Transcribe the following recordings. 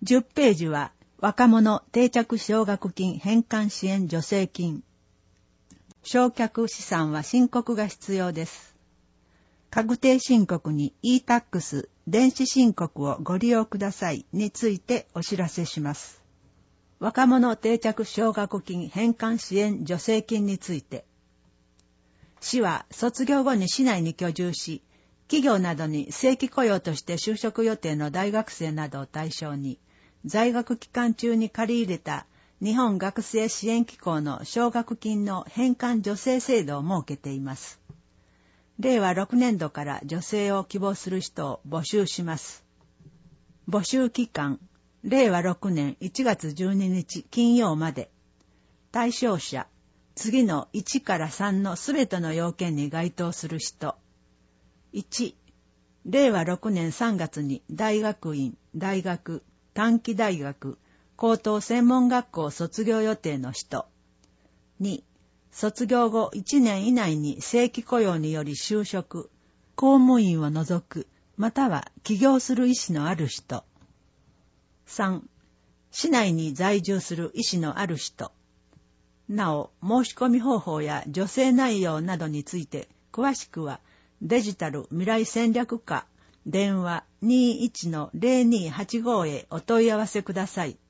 10ページは若者定着奨学金返還支援助成金。償却資産は申告が必要です。確定申告に e-tax 電子申告をご利用くださいについてお知らせします。若者定着奨学金返還支援助成金について、市は卒業後に市内に居住し、企業などに正規雇用として就職予定の大学生などを対象に、在学期間中に借り入れた日本学生支援機構の奨学金の返還助成制度を設けています。令和6年度から助成を希望する人を募集します。募集期間、令和6年1月12日金曜まで。対象者、次の1から3のすべての要件に該当する人。1、令和6年3月に大学院、大学、短期大学、高等専門学校卒業予定の人。2、卒業後1年以内に正規雇用により就職、公務員を除く、または起業する意思のある人。3、市内に在住する意思のある人。なお、申し込み方法や助成内容などについて、詳しくは、デジタル未来戦略課、電話 21-0285 へお問い合わせください。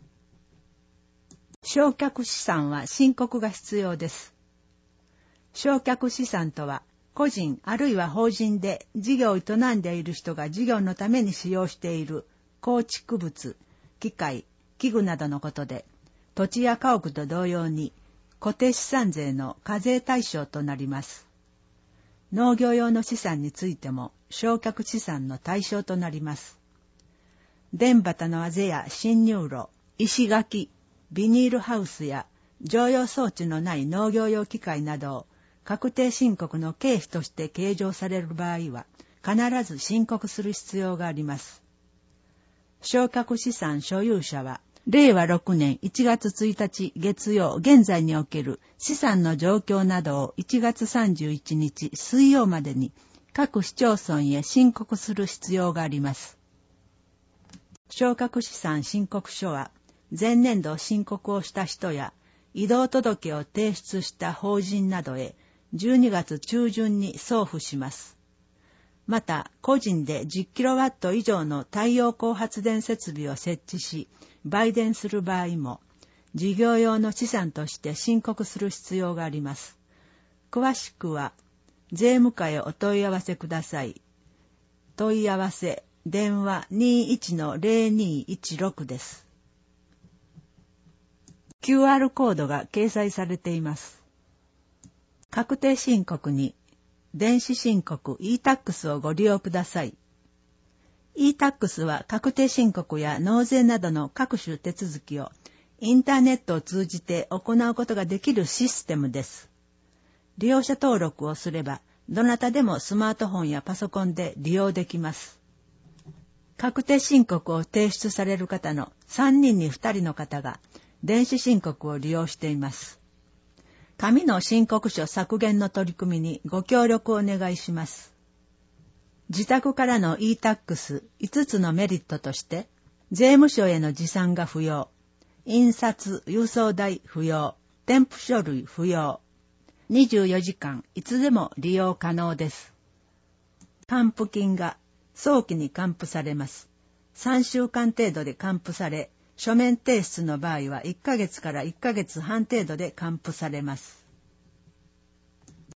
償却資産は申告が必要です。償却資産とは、個人あるいは法人で事業を営んでいる人が事業のために使用している構築物、機械、器具などのことで、土地や家屋と同様に固定資産税の課税対象となります。農業用の資産についても償却資産の対象となります。田畑のあぜや侵入路、石垣、ビニールハウスや常用装置のない農業用機械などを確定申告の経費として計上される場合は必ず申告する必要があります。償却資産所有者は令和6年1月1日月曜現在における資産の状況などを1月31日水曜までに各市町村へ申告する必要があります。償却資産申告書は前年度申告をした人や移動届を提出した法人などへ12月中旬に送付します。また、個人で 10kW 以上の太陽光発電設備を設置し、売電する場合も、事業用の資産として申告する必要があります。詳しくは、税務課へお問い合わせください。問い合わせ、電話 21-0216 です。QR コードが掲載されています。確定申告に、電子申告 e-tax をご利用ください。e-tax は確定申告や納税などの各種手続きをインターネットを通じて行うことができるシステムです。利用者登録をすれば、どなたでもスマートフォンやパソコンで利用できます。確定申告を提出される方の3人に2人の方が電子申告を利用しています。紙の申告書削減の取り組みにご協力をお願いします。自宅からの e-tax5 つのメリットとして、税務署への持参が不要、印刷・郵送代不要、添付書類不要、24時間いつでも利用可能です。還付金が早期に還付されます。3週間程度で還付され、書面提出の場合は1ヶ月から1ヶ月半程度で還付されます。